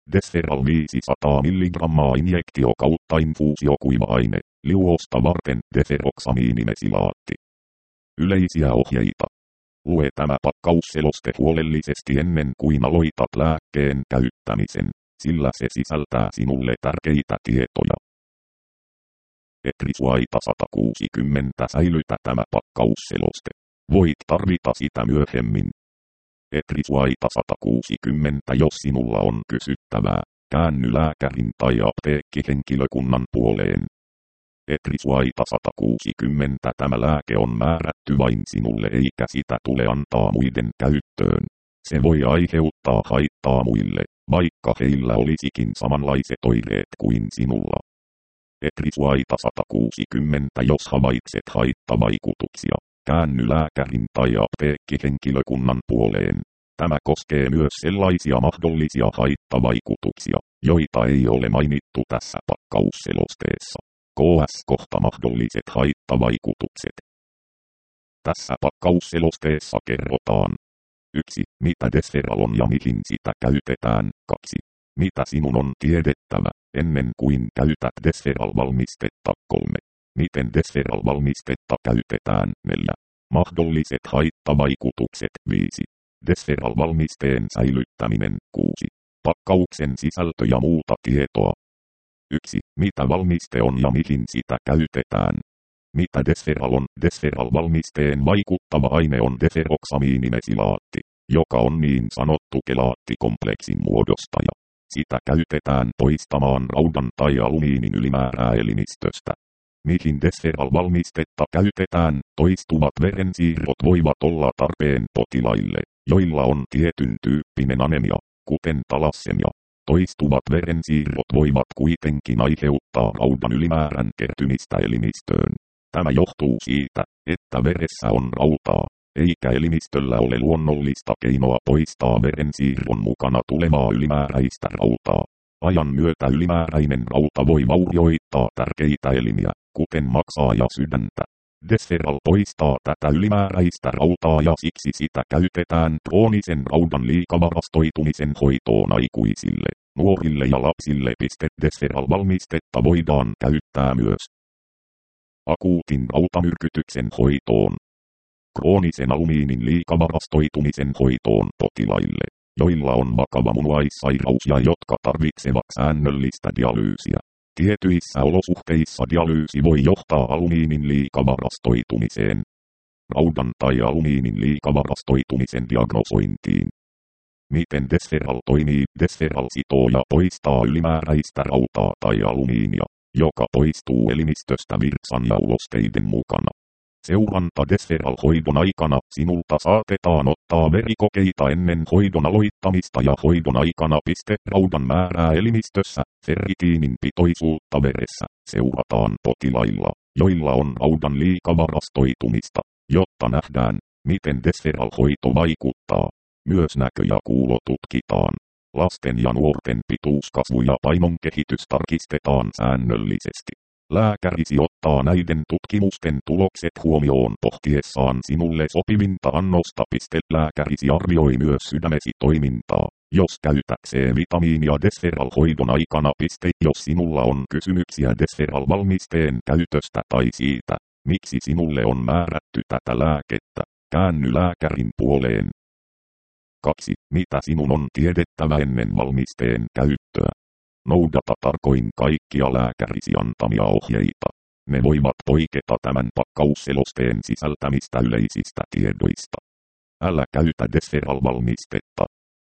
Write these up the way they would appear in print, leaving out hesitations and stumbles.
Desferal 500 mg injektio kautta infuusio kuiva-aine, liuosta varten deferoksamiinimesilaatti. Yleisiä ohjeita. Lue tämä pakkausseloste huolellisesti ennen kuin aloitat lääkkeen käyttämisen, sillä se sisältää sinulle tärkeitä tietoja. Etrisuaita 160 säilytä tämä pakkausseloste. Voit tarvita sitä myöhemmin. Etrisuaita 160 jos sinulla on kysyttävää, käänny lääkärin tai apteekkihenkilökunnan puoleen. Etrisuaita 160 tämä lääke on määrätty vain sinulle eikä sitä tule antaa muiden käyttöön. Se voi aiheuttaa haittaa muille, vaikka heillä olisikin samanlaiset oireet kuin sinulla. Etrisuaita 160 jos havaitset haittavaikutuksia, käänny lääkärin tai apteekkihenkilökunnan puoleen. Tämä koskee myös sellaisia mahdollisia haittavaikutuksia, joita ei ole mainittu tässä pakkausselosteessa. KS-kohta mahdolliset haittavaikutukset. Tässä pakkausselosteessa kerrotaan 1. Mitä Desferal on ja mihin sitä käytetään. 2. Mitä sinun on tiedettävä ennen kuin käytät Desferal-valmistetta. 3. Miten Desferal-valmistetta käytetään. 4. Mahdolliset haittavaikutukset. 5. Desferal-valmisteen säilyttäminen. 6. Pakkauksen sisältö ja muuta tietoa. 1. Mitä valmiste on ja mihin sitä käytetään. Mitä Desferal on? Desferal-valmisteen vaikuttava aine on deferoksamiinimesilaatti, joka on niin sanottu kelaattikompleksin muodostaja. Sitä käytetään poistamaan raudan tai alumiinin ylimäärää elimistöstä. Mihin Desferal-valmistetta käytetään? Toistuvat verensiirrot voivat olla tarpeen potilaille, joilla on tietyn tyyppinen anemia, kuten talassemia. Toistuvat verensiirrot voivat kuitenkin aiheuttaa raudan ylimäärän kertymistä elimistöön. Tämä johtuu siitä, että veressä on rautaa, eikä elimistöllä ole luonnollista keinoa poistaa verensiirron mukana tulevaa ylimääräistä rautaa. Ajan myötä ylimääräinen rauta voi vaurioittaa tärkeitä elimiä, kuten maksaa ja sydäntä. Desferal poistaa tätä ylimääräistä rautaa ja siksi sitä käytetään kroonisen raudan liikavarastoitumisen hoitoon aikuisille, nuorille ja lapsille. Desferal-valmistetta voidaan käyttää myös akuutin rautamyrkytyksen hoitoon, kroonisen alumiinin liikavarastoitumisen hoitoon potilaille, joilla on vakava munuaissairaus ja jotka tarvitsevat säännöllistä dialyysiä. Tietyissä olosuhteissa dialyysi voi johtaa alumiinin liikavarastoitumiseen, raudan tai alumiinin liikavarastoitumisen diagnosointiin. Miten Desferal toimii? Desferal sitoo ja poistaa ylimääräistä rautaa tai alumiinia, joka poistuu elimistöstä virtsan ja ulosteiden mukana. Seuranta Desferal-hoidon aikana sinulta saatetaan ottaa verikokeita ennen hoidon aloittamista ja hoidon aikana raudan määrää elimistössä, ferritiinin pitoisuutta veressä, seurataan potilailla, joilla on raudan liikavarastoitumista, jotta nähdään, miten Desferal-hoito vaikuttaa. Myös näkö ja kuulo tutkitaan. Lasten ja nuorten pituus, kasvu ja painon kehitys tarkistetaan säännöllisesti. Lääkärisi ottaa näiden tutkimusten tulokset huomioon pohtiessaan sinulle sopivinta annosta. Lääkärisi arvioi myös sydämesi toimintaa, jos käytät C-vitamiinia Desferal-hoidon aikana. Jos sinulla on kysymyksiä Desferal-valmisteen käytöstä tai siitä, miksi sinulle on määrätty tätä lääkettä, käänny lääkärin puoleen. 2. Mitä sinun on tiedettävä ennen valmisteen käyttöä? Noudata tarkoin kaikkia lääkärisi antamia ohjeita. Ne voivat poiketa tämän pakkausselosteen sisältämistä yleisistä tiedoista. Älä käytä Desferal-valmistetta,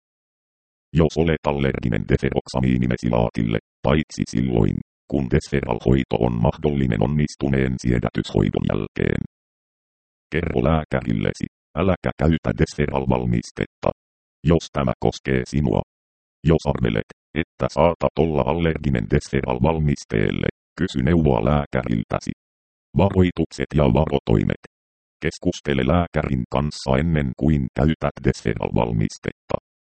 jos olet allerginen deferoksamiinimesilaatille, paitsi silloin, kun Desferal-hoito on mahdollinen onnistuneen siedätyshoidon jälkeen. Kerro lääkärillesi, äläkä käytä Desferal-valmistetta, jos tämä koskee sinua. Jos arvelet, että saatat olla allerginen Desferal-valmisteelle, kysy neuvoa lääkäriltäsi. Varoitukset ja varotoimet. Keskustele lääkärin kanssa ennen kuin käytät Desferal-valmistetta.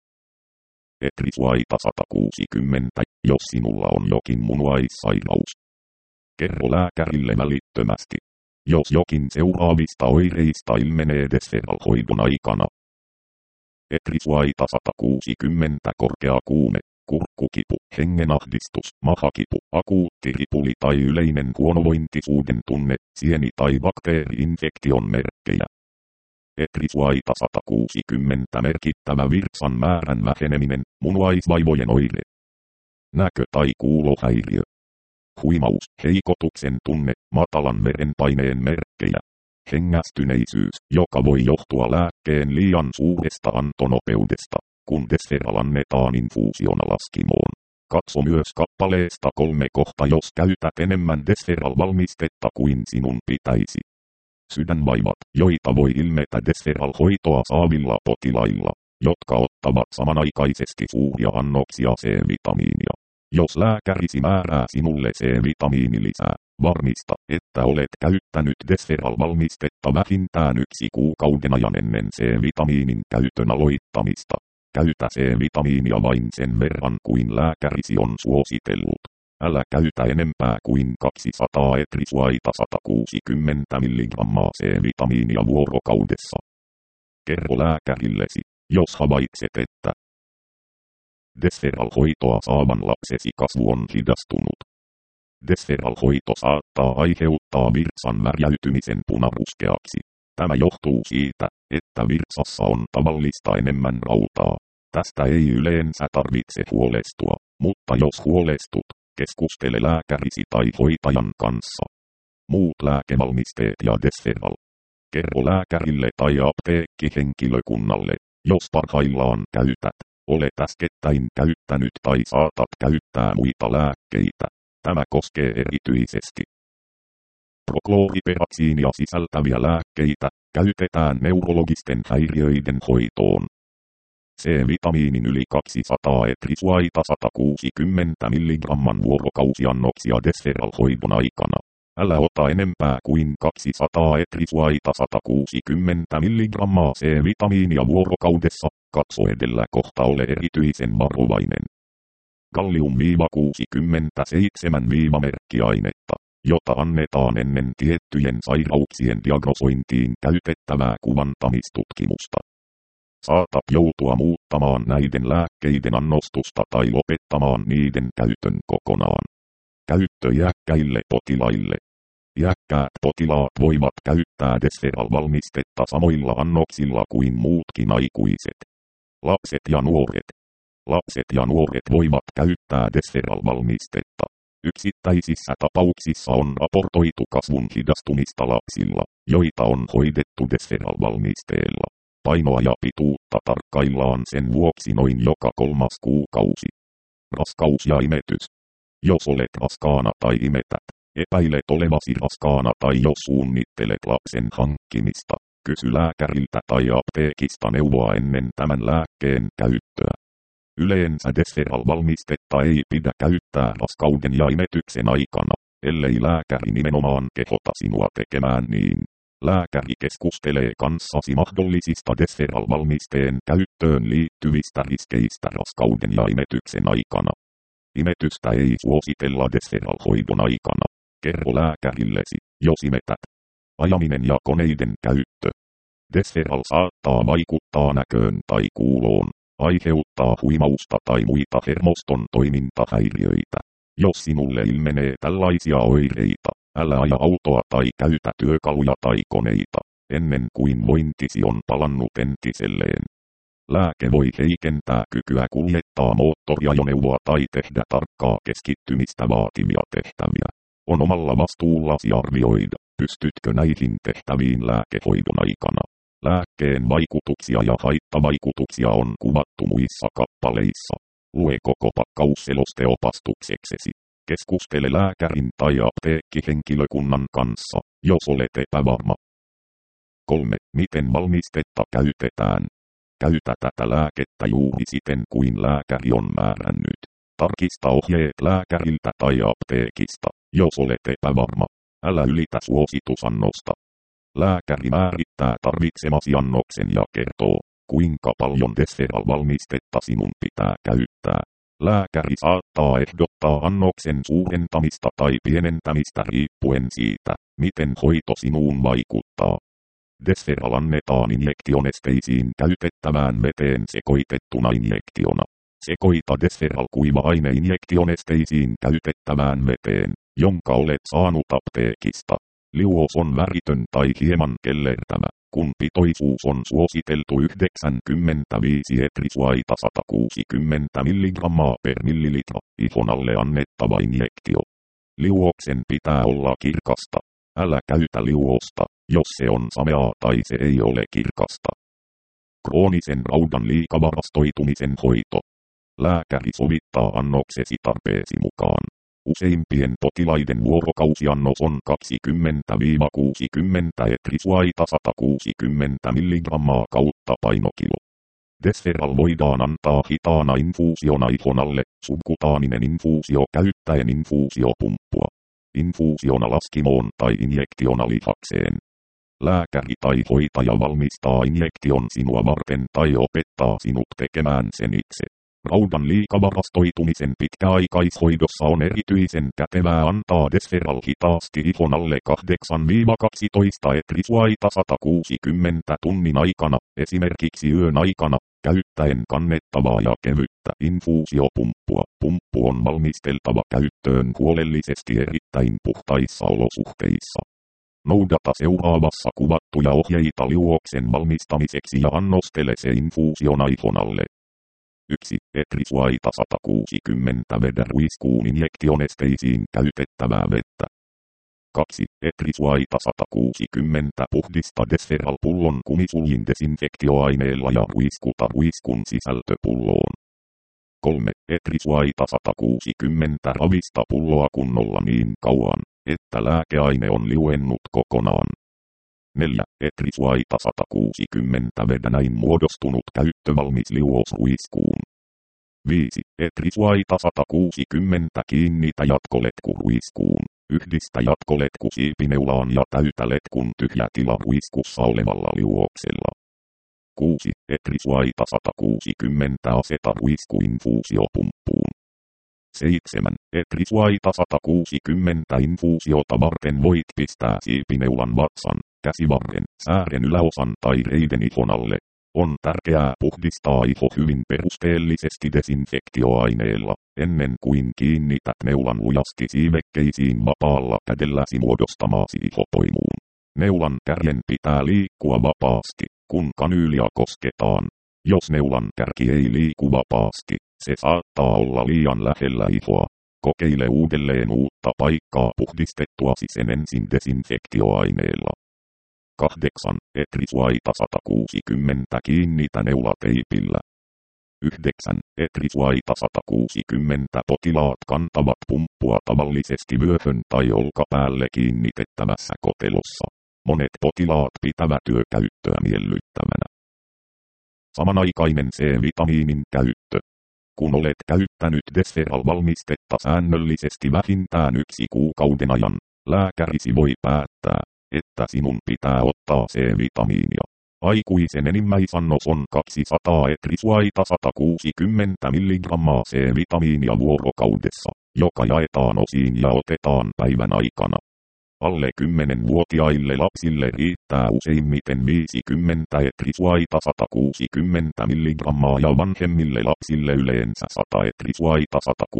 Etrisuaita 160, jos sinulla on jokin munuaissairaus. Kerro lääkärille välittömästi, jos jokin seuraavista oireista ilmenee Desferal-hoidon aikana. Etrisuaita 160, korkea kuume, kurkkukipu, hengenahdistus, mahakipu, akuutti ripuli tai yleinen huonovointisuuden tunne, sieni- tai bakteeri-infektion merkkejä. Etrisuaita 160 merkittävä virtsan määrän väheneminen, munuaisvaivojen oire. Näkö- tai kuulohäiriö. Huimaus, heikotuksen tunne, matalan verenpaineen merkkejä. Hengästyneisyys, joka voi johtua lääkkeen liian suuresta antonopeudesta, kun Desferal annetaan infuusiona laskimoon. Katso myös kappaleesta 3 kohta, jos käytät enemmän Desferal-valmistetta kuin sinun pitäisi. Sydänvaivat, joita voi ilmetä Desferal-hoitoa saavilla potilailla, jotka ottavat samanaikaisesti suuria annoksia C-vitamiinia. Jos lääkärisi määrää sinulle C-vitamiinilisää, varmista, että olet käyttänyt Desferal-valmistetta vähintään 1 kuukauden ajan ennen C-vitamiinin käytön aloittamista. Käytä C-vitamiinia vain sen verran kuin lääkärisi on suositellut. Älä käytä enempää kuin 200 etrisuaita 160 mg C-vitamiinia vuorokaudessa. Kerro lääkärillesi, jos havaitset, että Desferal-hoitoa saavan lapsesi kasvu on hidastunut. Desferal-hoito saattaa aiheuttaa virtsan värjäytymisen punaruskeaksi. Tämä johtuu siitä, että virtsassa on tavallista enemmän rautaa. Tästä ei yleensä tarvitse huolestua, mutta jos huolestut, keskustele lääkärisi tai hoitajan kanssa. Muut lääkevalmisteet ja Desferal. Kerro lääkärille tai apteekkihenkilökunnalle, jos parhaillaan käytät, olet äskettäin käyttänyt tai saatat käyttää muita lääkkeitä. Tämä koskee erityisesti proklooriperaksiinia sisältäviä lääkkeitä, käytetään neurologisten häiriöiden hoitoon. C-vitamiinin yli 200 etrisuaita 160 mg vuorokausiannoksia Desferal-hoidon aikana. Älä ota enempää kuin 200 etrisuaita 160 mg C-vitamiinia vuorokaudessa, katso edellä kohta, ole erityisen varovainen. Gallium-67-merkkiainetta, jota annetaan ennen tiettyjen sairauksien diagnosointiin käytettävää kuvantamistutkimusta. Saatat joutua muuttamaan näiden lääkkeiden annostusta tai lopettamaan niiden käytön kokonaan. Käyttö iäkkäille potilaille. Iäkkäät potilaat voivat käyttää Desferal-valmistetta samoilla annoksilla kuin muutkin aikuiset. Lapset ja nuoret. Lapset ja nuoret voivat käyttää Desferal-valmistetta. Yksittäisissä tapauksissa on raportoitu kasvun hidastumista lapsilla, joita on hoidettu Desferal-valmisteella. Painoa ja pituutta tarkkaillaan sen vuoksi noin joka 3. kuukausi. Raskaus ja imetys. Jos olet raskaana tai imetät, epäilet olevasi raskaana tai jos suunnittelet lapsen hankkimista, kysy lääkäriltä tai apteekista neuvoa ennen tämän lääkkeen käyttöä. Yleensä Desferal-valmistetta ei pidä käyttää raskauden ja imetyksen aikana, ellei lääkäri nimenomaan kehota sinua tekemään niin. Lääkäri keskustelee kanssasi mahdollisista Desferal-valmisteen käyttöön liittyvistä riskeistä raskauden ja imetyksen aikana. Imetystä ei suositella Desferal-hoidon aikana. Kerro lääkärillesi, jos imetät. Ajaminen ja koneiden käyttö. Desferal saattaa vaikuttaa näköön tai kuuloon, aiheuttaa huimausta tai muita hermoston toimintahäiriöitä. Jos sinulle ilmenee tällaisia oireita, älä aja autoa tai käytä työkaluja tai koneita, ennen kuin vointisi on palannut entiselleen. Lääke voi heikentää kykyä kuljettaa moottoriajoneuvoa tai tehdä tarkkaa keskittymistä vaativia tehtäviä. On omalla vastuullasi arvioida, pystytkö näihin tehtäviin lääkehoidon aikana. Lääkkeen vaikutuksia ja haittavaikutuksia on kuvattu muissa kappaleissa. Lue koko pakkaus selosteopastukseksesi. Keskustele lääkärin tai apteekkihenkilökunnan kanssa, jos olet epävarma. 3. Miten valmistetta käytetään? Käytä tätä lääkettä juuri siten kuin lääkäri on määrännyt. Tarkista ohjeet lääkäriltä tai apteekista, jos olet epävarma. Älä ylitä suositusannosta. Lääkäri määrittää tarvitsemasi annoksen ja kertoo, kuinka paljon Desferal-valmistetta sinun pitää käyttää. Lääkäri saattaa ehdottaa annoksen suurentamista tai pienentämistä riippuen siitä, miten hoito sinuun vaikuttaa. Desferal annetaan injektionesteisiin käytettävään veteen sekoitettuna injektiona. Sekoita Desferal kuiva-aineinjektionesteisiin käytettävään veteen, jonka olet saanut apteekista. Liuos on väritön tai hieman kellertävä, kun pitoisuus on suositeltu 95 etrisuaita 160 mg per millilitra, ihonalle annettava injektio. Liuoksen pitää olla kirkasta. Älä käytä liuosta, jos se on sameaa tai se ei ole kirkasta. Kroonisen raudan liikavarastoitumisen hoito. Lääkäri sovittaa annoksesi tarpeesi mukaan. Useimpien potilaiden vuorokausiannos on 20-60 etrisuaita 160 mg kautta painokilo. Desferal voidaan antaa hitaana infuusiona ihonalle, subkutaaninen infuusio käyttäen infuusiopumppua. Infuusiona laskimoon tai injektiona lihakseen. Lääkäri tai hoitaja valmistaa injektion sinua varten tai opettaa sinut tekemään sen itse. Raudan liikavarastoitumisen pitkäaikaishoidossa on erityisen kätevää antaa Desferal hitaasti ihonalle 8-12 etrisuaita 160 tunnin aikana, esimerkiksi yön aikana, käyttäen kannettavaa ja kevyttä infuusiopumppua. Pumppu on valmisteltava käyttöön huolellisesti erittäin puhtaissa olosuhteissa. Noudata seuraavassa kuvattuja ohjeita liuoksen valmistamiseksi ja annostele se infuusiona ihonalle. 1. Etrisuaita 160 vedä ruiskuun injektionesteisiin käytettävää vettä. 2. Etrisuaita 160 puhdista Desferal pullon kumisuljin desinfektioaineella ja ruiskuta ruiskun sisältöpulloon. 3. Etrisuaita 160 ravista pulloa kunnolla niin kauan, että lääkeaine on liuennut kokonaan. 4. Etrisuaita 160 vedä näin muodostunut käyttövalmis liuos ruiskuun. 5. Etrisuaita 160 kiinnitä jatkoletku ruiskuun. Yhdistä jatkoletku siipineulaan ja täytä letkun tyhjä tila ruiskussa olevalla liuoksella. 6. Etrisuaita 160 aseta ruiskuinfuusiopumppuun. 7. Etrisuaita 160 infuusiota varten voit pistää siipineulan vatsan, käsivarren, säären yläosan tai reiden ihonalle. On tärkeää puhdistaa iho hyvin perusteellisesti desinfektioaineella, ennen kuin kiinnität neulan lujasti siivekkeisiin vapaalla kädelläsi muodostamaasi ihopoimuun. Neulan kärjen pitää liikkua vapaasti, kun kanyylia kosketaan. Jos neulan kärki ei liiku vapaasti, se saattaa olla liian lähellä ihoa. Kokeile uudelleen uutta paikkaa puhdistettuasi sen ensin desinfektioaineella. 8. Etrisuaita 160 kiinnitä neulateipillä. 9. Etrisuaita 160 potilaat kantavat pumppua tavallisesti vyöhön tai olkapäälle kiinnitettävässä kotelossa. Monet potilaat pitävät työkäyttöä miellyttävänä. Samanaikainen C-vitamiinin käyttö. Kun olet käyttänyt Desferal-valmistetta säännöllisesti vähintään 1 kuukauden ajan, lääkärisi voi päättää, että sinun pitää ottaa C-vitamiinia. Aikuisen enimmäisannos on 200 etrisuaita 160 mg C-vitamiinia vuorokaudessa, joka jaetaan osiin ja otetaan päivän aikana. Alle 10-vuotiaille lapsille riittää useimmiten 50 etrisuaita 160 mg ja vanhemmille lapsille yleensä 100 etrisuaita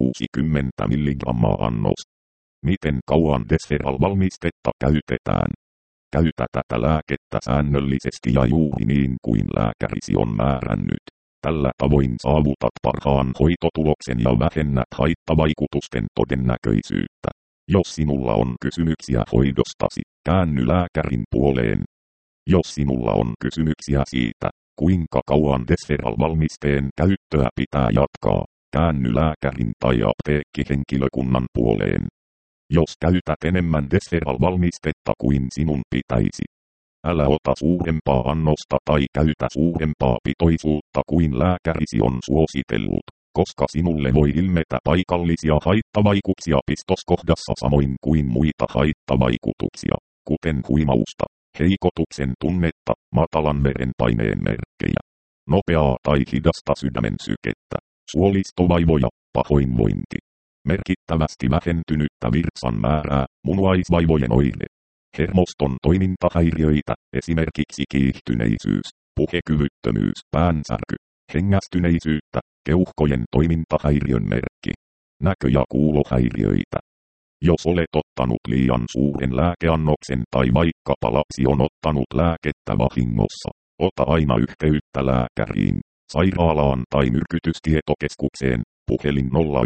160 mg annos. Miten kauan Desferal-valmistetta käytetään? Käytä tätä lääkettä säännöllisesti ja juuri niin kuin lääkärisi on määrännyt. Tällä tavoin saavutat parhaan hoitotuloksen ja vähennät haittavaikutusten todennäköisyyttä. Jos sinulla on kysymyksiä hoidostasi, käänny lääkärin puoleen. Jos sinulla on kysymyksiä siitä, kuinka kauan Desferal-valmisteen käyttöä pitää jatkaa, käänny lääkärin tai apteekkihenkilökunnan puoleen. Jos käytät enemmän Desferal-valmistetta kuin sinun pitäisi, älä ota suurempaa annosta tai käytä suurempaa pitoisuutta kuin lääkärisi on suositellut, koska sinulle voi ilmetä paikallisia haittavaikutuksia pistoskohdassa samoin kuin muita haittavaikutuksia, kuten huimausta, heikotuksen tunnetta, matalan verenpaineen merkkejä, nopeaa tai hidasta sydämen sykettä, suolistovaivoja, pahoinvointi, merkittävästi vähentynyttä virtsan määrää, munuaisvaivojen oire, hermoston toimintahäiriöitä, esimerkiksi kiihtyneisyys, puhekyvyttömyys, päänsärky, hengästyneisyyttä, keuhkojen toimintahäiriön merkki, näkö- ja kuulohäiriöitä. Jos olet ottanut liian suuren lääkeannoksen tai vaikkapa lapsi on ottanut lääkettä vahingossa, ota aina yhteyttä lääkäriin, sairaalaan tai myrkytystietokeskukseen, puhelin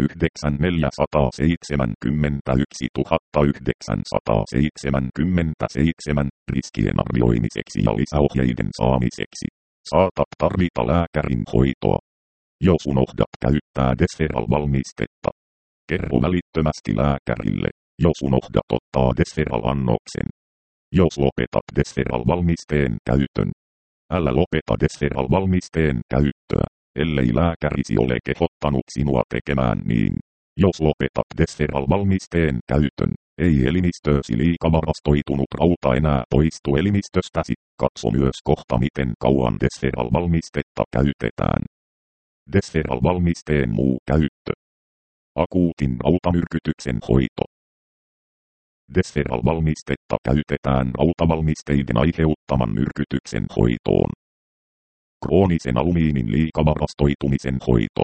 09471 riskien arvioimiseksi ja lisäohjeiden saamiseksi. Saatat tarvita lääkärin hoitoa. Jos unohdat käyttää Desferal-valmistetta, kerro välittömästi lääkärille, jos unohdat ottaa Desferal-annoksen. Jos lopetat Desferal-valmisteen käytön, älä lopeta Desferal-valmisteen käyttöä, ellei lääkärisi ole kehottanut sinua tekemään niin. Jos lopetat Desferal-valmisteen käytön, ei elimistöösi liikavarastoitunut rauta enää poistu elimistöstäsi. Katso myös kohta miten kauan Desferal-valmistetta käytetään. Desferal-valmisteen muu käyttö. Akuutin rautamyrkytyksen hoito. Desferal-valmistetta käytetään rautavalmisteiden aiheuttaman myrkytyksen hoitoon. Kroonisen alumiinin liikavarastoitumisen hoito.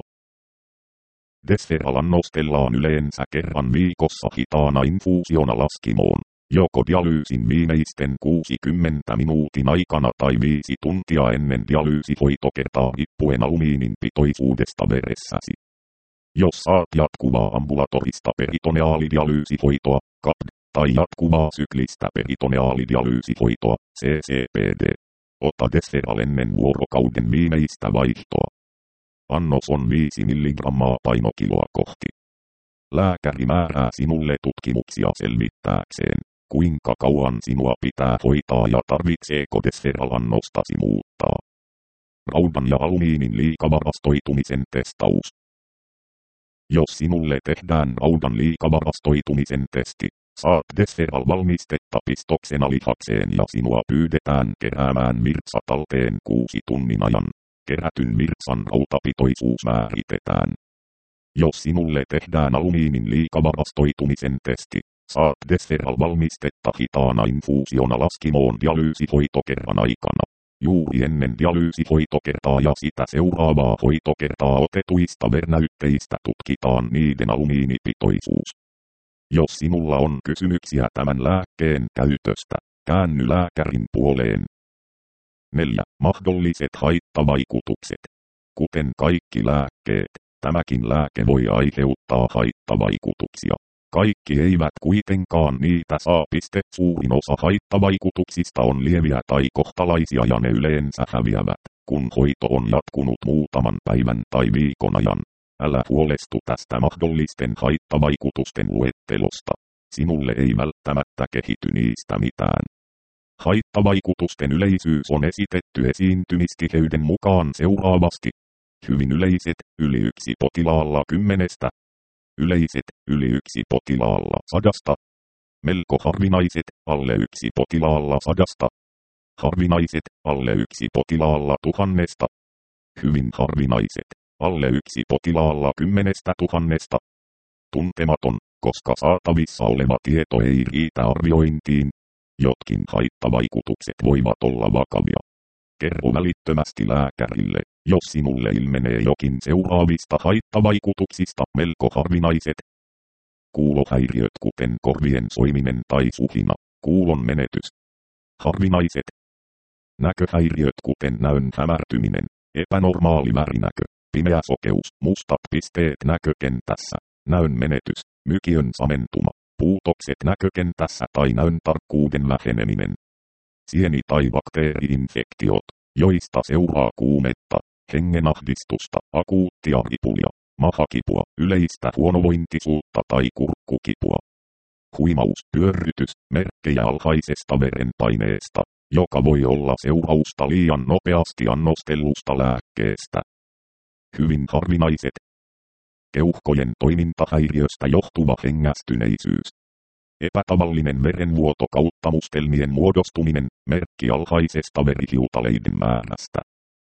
Desferal annostellaan yleensä kerran viikossa hitaana infuusiona laskimoon, joko dialyysin viimeisten 60 minuutin aikana tai 5 tuntia ennen dialyysihoitokertaa riippuen alumiinin pitoisuudesta veressäsi. Jos saat jatkuvaa ambulatorista peritoneaalidialyysihoitoa, CAPD, tai jatkuvaa syklistä peritoneaalidialyysihoitoa, CCPD, ota Desferal ennen vuorokauden viimeistä vaihtoa. Annos on 5 mg painokiloa kohti. Lääkäri määrää sinulle tutkimuksia selvittääkseen, kuinka kauan sinua pitää hoitaa ja tarvitseeko Desferal-annostasi muuttaa. Raudan ja alumiinin liikavarastoitumisen testaus. Jos sinulle tehdään raudan liikavarastoitumisen testi, saat Desferal-valmistetta pistoksena lihakseen ja sinua pyydetään keräämään virtsa talteen 6 tunnin ajan. Kerätyn virtsan rautapitoisuus määritetään. Jos sinulle tehdään alumiinin liikavarastoitumisen testi, saat Desferal-valmistetta hitaana infuusiona laskimoon dialyysihoitokerran aikana. Juuri ennen dialyysihoitokertaa ja sitä seuraavaa hoitokertaa otetuista vernäytteistä tutkitaan niiden alumiinipitoisuus. Jos sinulla on kysymyksiä tämän lääkkeen käytöstä, käänny lääkärin puoleen. 4. Mahdolliset haittavaikutukset. Kuten kaikki lääkkeet, tämäkin lääke voi aiheuttaa haittavaikutuksia. Kaikki eivät kuitenkaan niitä saa. Suurin osa haittavaikutuksista on lieviä tai kohtalaisia ja ne yleensä häviävät, kun hoito on jatkunut muutaman päivän tai viikon ajan. Älä huolestu tästä mahdollisten haittavaikutusten luettelosta. Sinulle ei välttämättä kehity niistä mitään. Haittavaikutusten yleisyys on esitetty esiintymistiheyden mukaan seuraavasti. Hyvin yleiset, yli 1 potilaalla 10. Yleiset, yli 1 potilaalla 100. Melko harvinaiset, alle 1 potilaalla 100. Harvinaiset, alle 1 potilaalla 1000. Hyvin harvinaiset, alle 1 potilaalla 10 000. Tuntematon, koska saatavissa oleva tieto ei riitä arviointiin. Jotkin haittavaikutukset voivat olla vakavia. Kerro välittömästi lääkärille, jos sinulle ilmenee jokin seuraavista haittavaikutuksista melko harvinaiset. Kuulohäiriöt kuten korvien soiminen tai suhina, kuulon menetys. Harvinaiset. Näköhäiriöt kuten näön hämärtyminen, epänormaali värinäkö, pimeä sokeus, mustat pisteet näkökentässä, näön menetys, mykiön samentuma. Puutokset näkökentässä tai näön tarkkuuden väheneminen. Sieni- tai bakteeri-infektiot, joista seuraa kuumetta, hengenahdistusta, akuuttia ripulia, mahakipua, yleistä huonovointisuutta tai kurkkukipua. Huimaus, pyörrytys, merkkejä alhaisesta verenpaineesta, joka voi olla seurausta liian nopeasti annostellusta lääkkeestä. Hyvin harvinaiset. Keuhkojen toimintahäiriöstä johtuva hengästyneisyys. Epätavallinen verenvuoto kautta mustelmien muodostuminen, merkki alhaisesta verihiutaleiden määrästä.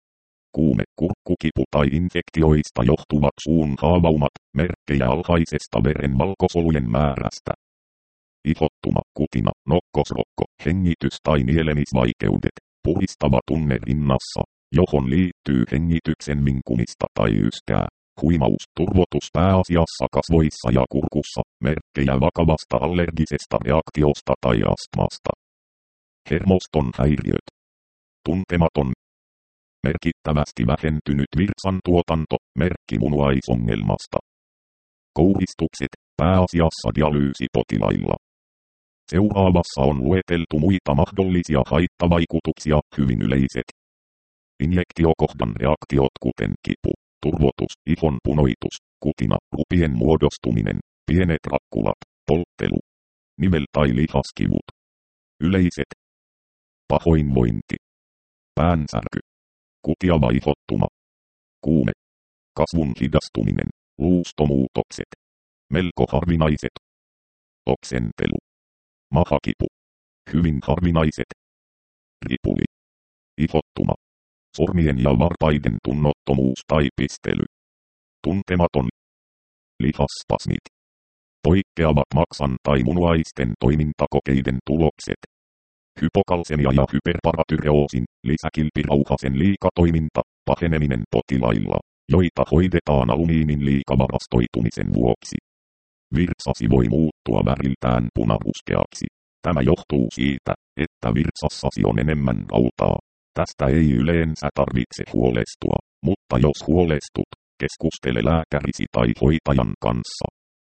Kuume, kurkkukipu tai infektioista johtuvat suun haavaumat, merkkejä alhaisesta veren valkosolujen määrästä. Ihottuma, kutina, nokkosrokko, hengitys- tai nielemisvaikeudet, puhistava tunne rinnassa, johon liittyy hengityksen vinkumista tai yskää. Huimaus, turvotus pääasiassa kasvoissa ja kurkussa, merkkejä vakavasta allergisesta reaktiosta tai astmasta. Hermoston häiriöt. Tuntematon. Merkittävästi vähentynyt virtsantuotanto, merkki munuaisongelmasta. Kouristukset, pääasiassa dialyysipotilailla. Seuraavassa on lueteltu muita mahdollisia haittavaikutuksia, hyvin yleiset. Injektiokohdan reaktiot kuten kipu, turvotus, ihon punoitus, kutina, rupien muodostuminen, pienet rakkulat, polttelu, nivel- tai lihaskivut. Yleiset. Pahoinvointi. Päänsärky. Kutiava ihottuma. Kuume. Kasvun hidastuminen. Luustomuutokset. Melko harvinaiset. Oksentelu. Mahakipu. Hyvin harvinaiset. Ripuli. Ihottuma. Sormien ja varpaiden tunnottomuus tai pistely. Tuntematon. Lihasspasmit. Poikkeavat maksan tai munuaisten toimintakokeiden tulokset. Hypokalsemia ja hyperparatyreoosin, lisäkilpirauhasen liikatoiminta, paheneminen potilailla, joita hoidetaan alumiinin liikavarastoitumisen vuoksi. Virtsasi voi muuttua väriltään punaruskeaksi. Tämä johtuu siitä, että virtsassasi on enemmän rautaa. Tästä ei yleensä tarvitse huolestua, mutta jos huolestut, keskustele lääkärisi tai hoitajan kanssa.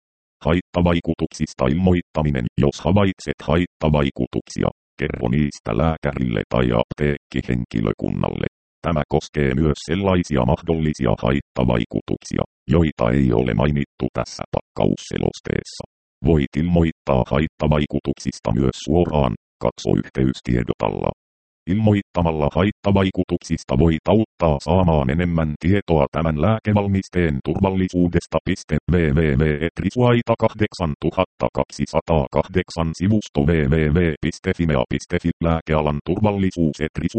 Haittavaikutuksista ilmoittaminen. Jos havaitset haittavaikutuksia, kerro niistä lääkärille tai apteekkihenkilökunnalle. Tämä koskee myös sellaisia mahdollisia haittavaikutuksia, joita ei ole mainittu tässä pakkausselosteessa. Voit ilmoittaa haittavaikutuksista myös suoraan, katso yhteystiedot alla. Ilmoittamalla haittavaikutuksista voit auttaa saamaan enemmän tietoa tämän lääkevalmisteen turvallisuudesta. www.etrisuaita8208 sivusto www.fimea.fi lääkealan turvallisuus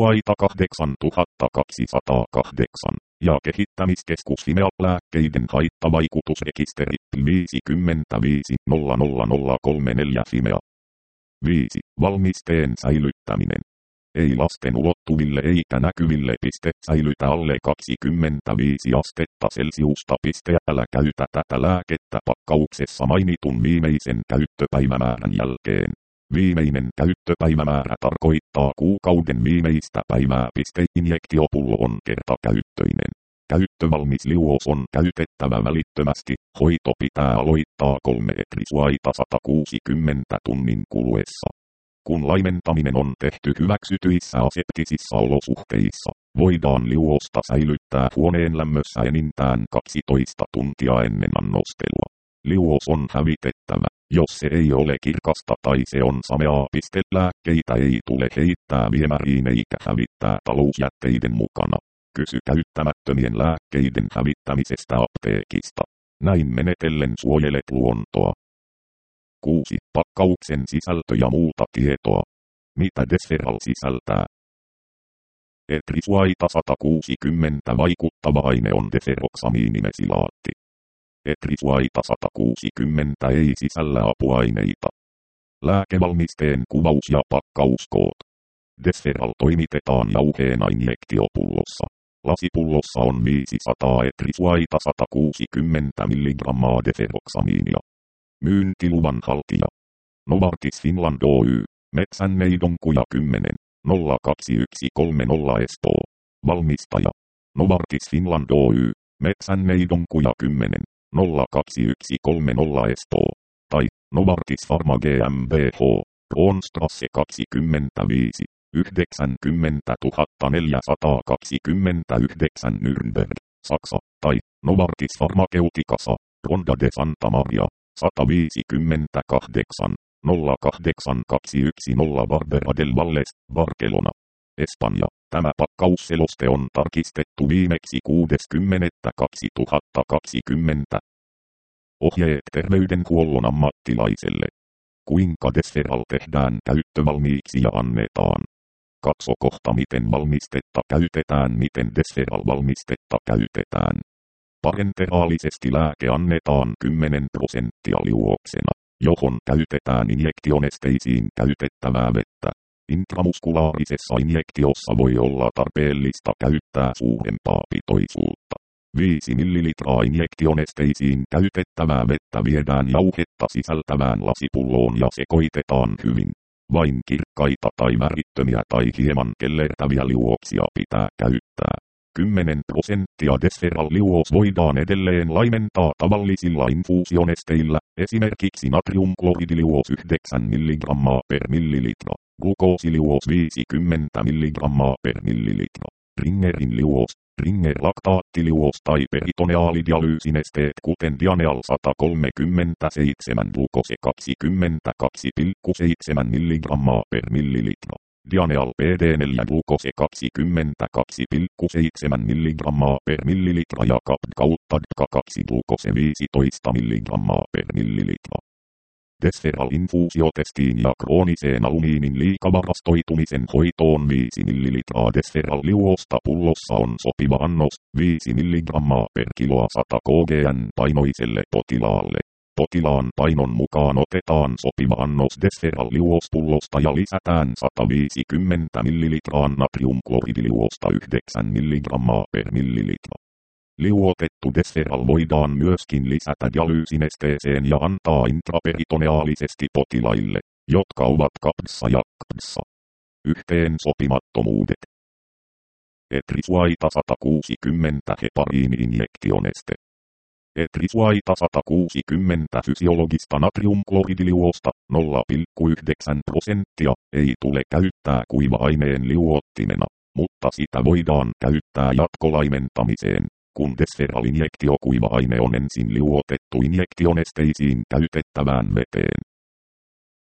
Etrisuaita8208 ja kehittämiskeskus Fimea lääkkeiden haittavaikutusrekisteri 55 Fimea. 5. Valmisteen säilyttäminen. Ei lasten ulottuville eikä näkyville. Säilytä alle 25 astetta Celsiusta. Älä käytä tätä lääkettä pakkauksessa mainitun viimeisen käyttöpäivämäärän jälkeen. Viimeinen käyttöpäivämäärä tarkoittaa kuukauden viimeistä päivää. Injektiopullo on kertakäyttöinen. Käyttövalmis liuos on käytettävä välittömästi. Hoito pitää aloittaa 3 Etrisuaita 160 tunnin kuluessa. Kun laimentaminen on tehty hyväksytyissä aseptisissa olosuhteissa, voidaan liuosta säilyttää huoneen lämmössä enintään 12 tuntia ennen annostelua. Liuos on hävitettävä, jos se ei ole kirkasta tai se on sameaa. Lääkkeitä ei tule heittää viemäriin eikä hävittää talousjätteiden mukana. Kysy käyttämättömien lääkkeiden hävittämisestä apteekista. Näin menetellen suojelet luontoa. 6. Pakkauksen sisältö ja muuta tietoa. Mitä Desferal sisältää? Etrisuaita 160 vaikuttava aine on deferoksamiinimesilaatti. Etrisuaita 160 ei sisällä apuaineita. Lääkevalmisteen kuvaus ja pakkauskoot. Desferal toimitetaan jauheena injektiopullossa. Lasipullossa on 500 Etrisuaita 160 mg deferoksamiinia. Myyntiluvan haltija. Novartis Finland Oy. Metsänneidonkuja 10. 02130 Espoo. Valmistaja. Novartis Finland Oy. Metsänneidonkuja 10. 02130 Espoo. Tai Novartis Pharma GmbH. Kronstrasse 25. 90 429 Nürnberg, Saksa. Tai Novartis Pharmaceuticasa. Ronda de Santa Maria. 158. 08210 Barbera del Valles, Barcelona. Espanja. Tämä pakkausseloste on tarkistettu viimeksi 6.10.2020. Ohjeet terveydenhuollon ammattilaiselle. Kuinka Desferal tehdään käyttövalmiiksi ja annetaan. Katso kohta miten valmistetta käytetään. Miten Desferal valmistetta käytetään. Parenteraalisesti lääke annetaan 10% liuoksena, johon käytetään injektionesteisiin käytettävää vettä. Intramuskulaarisessa injektiossa voi olla tarpeellista käyttää suurempaa pitoisuutta. 5 ml injektionesteisiin käytettävää vettä viedään jauhetta sisältävään lasipulloon ja sekoitetaan hyvin. Vain kirkkaita tai värittömiä tai hieman kellertäviä liuoksia pitää käyttää. 10% Desferal-liuos voidaan edelleen laimentaa tavallisilla infuusionesteillä, esimerkiksi natriumkloridiliuos 9 mg per millilitra, glukoosiliuos 50 mg per millilitra, Ringerin liuos, Ringer-laktaattiliuos tai peritoneaalidialyysinesteet kuten Dianeal 137 glukose 22,7 mg per millilitra. Dianeal PD4 glukose 22,7 mg per millilitra ja Capd-Kautta 2 glukose 15 mg per millilitra. Desferal-infuusiotestiin ja krooniseen alumiinin liikavarastoitumisen hoitoon 5 ml Desferal-liuosta pullossa on sopiva annos, 5 mg per kiloa 100 kg:n painoiselle potilaalle. Potilaan painon mukaan otetaan sopiva annos Desferal-liuospullosta ja lisätään 150 ml natriumkloridiliuosta 9 mg per millilitra. Liuotettu Desferal voidaan myöskin lisätä dialyysinesteeseen ja antaa intraperitoneaalisesti potilaille, jotka ovat Capdssa ja Cdssa. Yhteensopimattomuudet. Etrisuaita 160 hepariini-injektioneste. Etrisuaita 160 fysiologista natriumkloridiliuosta 0,9% ei tule käyttää kuiva-aineen liuottimena, mutta sitä voidaan käyttää jatkolaimentamiseen, kun Desferal-injektiokuiva-aine on ensin liuotettu injektionesteisiin käytettävään veteen.